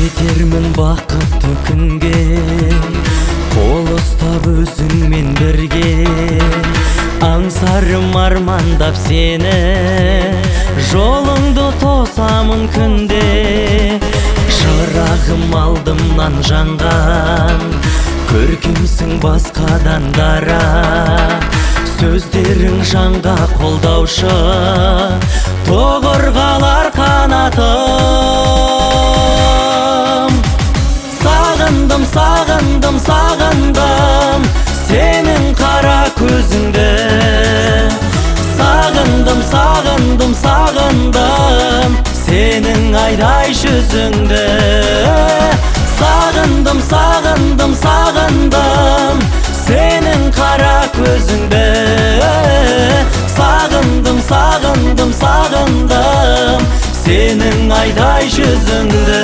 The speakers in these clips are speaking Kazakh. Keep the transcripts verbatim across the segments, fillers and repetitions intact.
жетермін бақытты күнге, қол ұстап өзіңмен бірге. Аңсарым армандап сені, жолыңды тосамын күнде. Шырағым алдымнан жанған, көркемсің басқадан дара. Сөздерің жанға қолдаушы, тоғырғалар қанатым. Сағындым, сағындым, сағындым сенің қара көзіңді. Сағындым, сағындым, сағындым сенің айдай жүзіңді. Сағындым, сағындым, сағындым сенің қара көзіңді. Сағындым, сағындым, сағындым сенің айдай жүзіңді.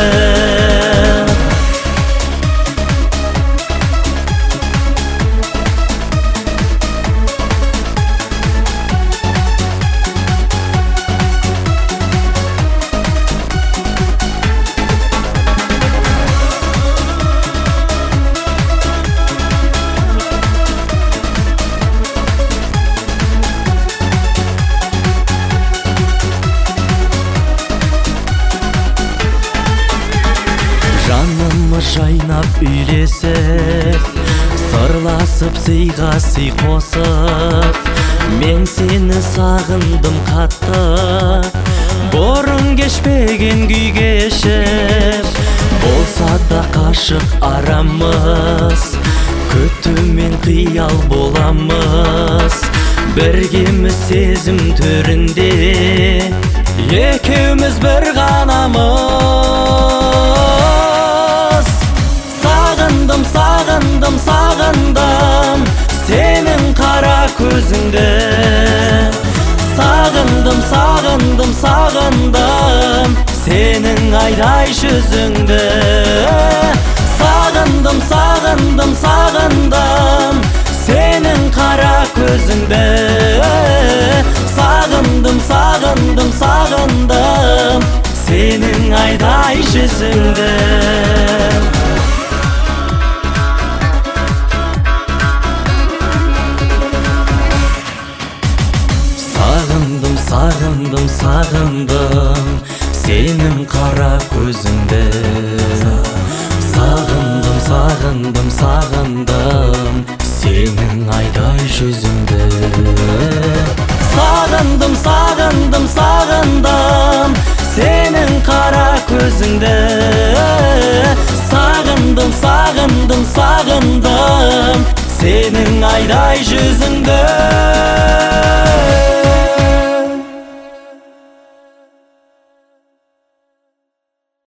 Жанымы жайнап үйлесіп, сырласып сыйға сый қосып. Мен сені сағындым қатты, бұрын кешпеген күй кешіп. Болса да қашық арамыз, күтумен қиял боламыз. Біргеміз сезім төрінде, екеуміз бір ғанамыз. Сағындым, сағындым, сағындым сенің қара көзіңді. Сағындым, сағындым, сағындым сенің айдай жүзіңді. Сағындым, сағындым, сағындым сенің қара көзіңді. Сағындым, сағындым, сағындым сенің айдай жүзіңді. Сағындым, сағындым, сағындым сенің қара көзіңді. Сағындым, сағындым, сағындым сенің айдай жүзіңді. Сағындым, сағындым, сағындым сенің қара көзіңді. Сағындым, сағындым, сағындым сенің айдай жүзіңді.